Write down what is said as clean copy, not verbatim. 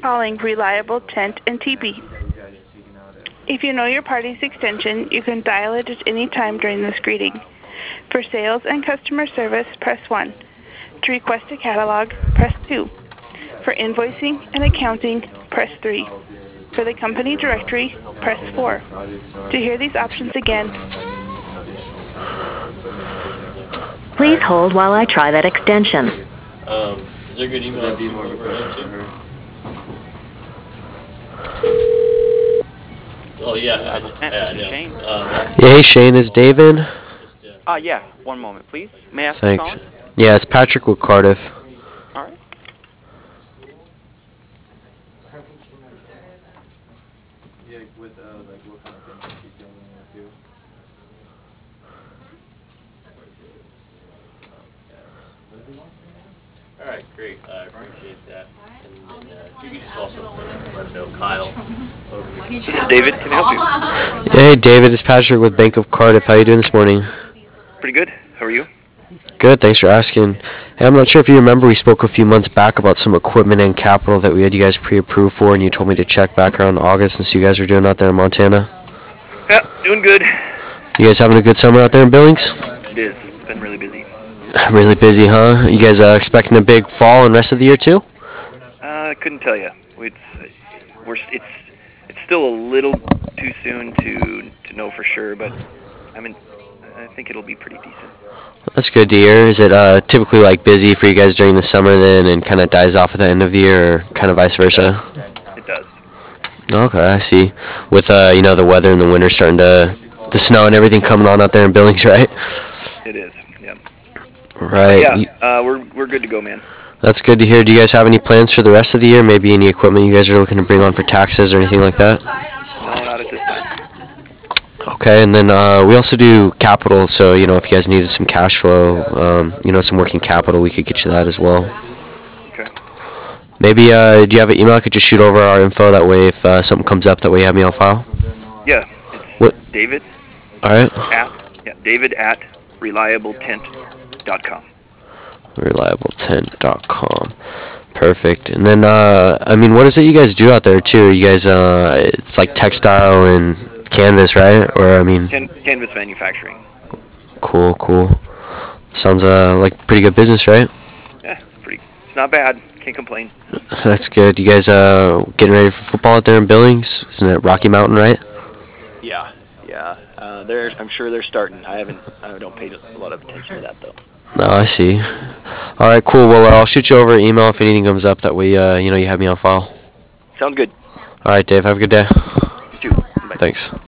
calling Reliable Tent and Teepee. If you know your party's extension, you can dial it at any time during this greeting. For sales and customer service, press 1. To request a catalog, press 2. For invoicing and accounting, press 3. For the company directory, press 4. To hear these options again, please hold while I try that extension. Is there a good email to over there too? Oh yeah, I know. Shane. Yeah, hey Shane, is David? Yeah, one moment, please. May I ask who's Thanks. calling? Yeah, it's Patrick with Cardiff. All right. Yeah, with like what kind of things she's dealing with too. All right, great. I appreciate that. And if you could just also let know Kyle. This is David. Can I help you? Hey David, it's Patrick with Bank of Cardiff. How you doing this morning? Pretty good. How are you? Good, thanks for asking. Hey, I'm not sure if you remember, we spoke a few months back about some equipment and capital that we had you guys pre-approved for, and you told me to check back around August and see you guys are doing out there in Montana. Yeah, doing good. You guys having a good summer out there in Billings? It is. It's been really busy. Really busy, huh? You guys expecting a big fall and rest of the year too? I couldn't tell you. It's still a little too soon to know for sure, but I think it'll be pretty decent. That's good to hear. Is it typically like busy for you guys during the summer then, and kind of dies off at the end of the year, or kind of vice versa? It does. Okay, I see. With the weather in the winter starting the snow and everything coming on out there in Billings, right? It is. Yeah. Right. Yeah. We're good to go, man. That's good to hear. Do you guys have any plans for the rest of the year? Maybe any equipment you guys are looking to bring on for taxes or anything like that? No, not at this time. Okay, and then we also do capital, so if you guys needed some cash flow, some working capital, we could get you that as well. Okay. Maybe do you have an email? I could just shoot over our info. That way, if something comes up, that way you have me on file. Yeah. What? David. All right. David at reliabletent.com. Reliabletent.com. Perfect. And then, what is it you guys do out there too? You guys, it's like textile and canvas, right? Or canvas manufacturing. Cool. Sounds like pretty good business, right? Yeah, it's not bad. Can't complain. That's good. You guys getting ready for football out there in Billings? Isn't it Rocky Mountain, right? Yeah. I'm sure they're starting. I don't pay a lot of attention to that though. No, I see. All right, cool. Well, I'll shoot you over an email if anything comes up. That way, you have me on file. Sounds good. All right, Dave. Have a good day. You too. Bye. Thanks.